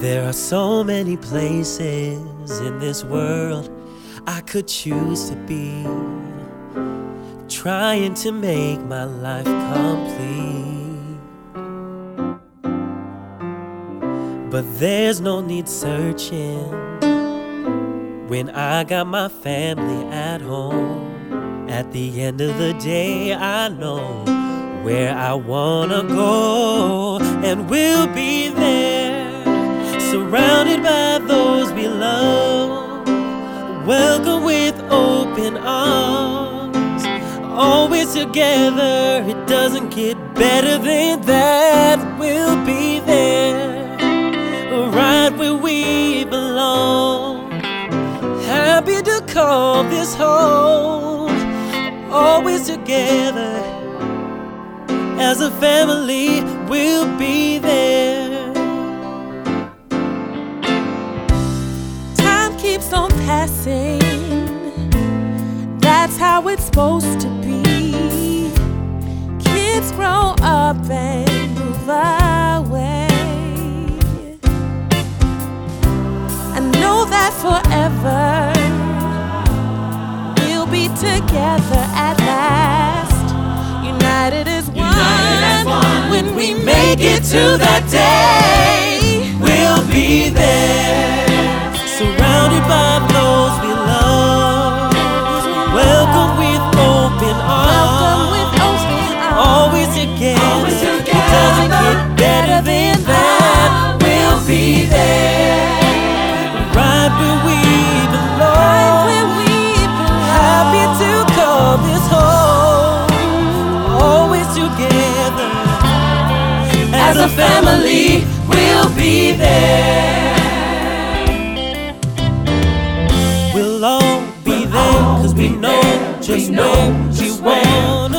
There are so many places in this world I could choose to be, trying to make my life complete. But there's no need searching when I got my family at home. At the end of the day, I know where I wanna go, and we'll be there, surrounded by those we love, welcome with open arms, always together. It doesn't get better than that. We'll be there, right where we belong, happy to call this home, always together as a family. We'll be there. Keeps on passing, that's how it's supposed to be. Kids grow up and move away. I know that forever we'll be together at last, united as one. When we make it to that day, we'll be there, surrounded by those we love, welcome with open arms, always together. It doesn't get better than that. We'll be there, right where we belong, happy to call this home, always together as a family. We'll be there. We'll all be there, 'cause we know just where we want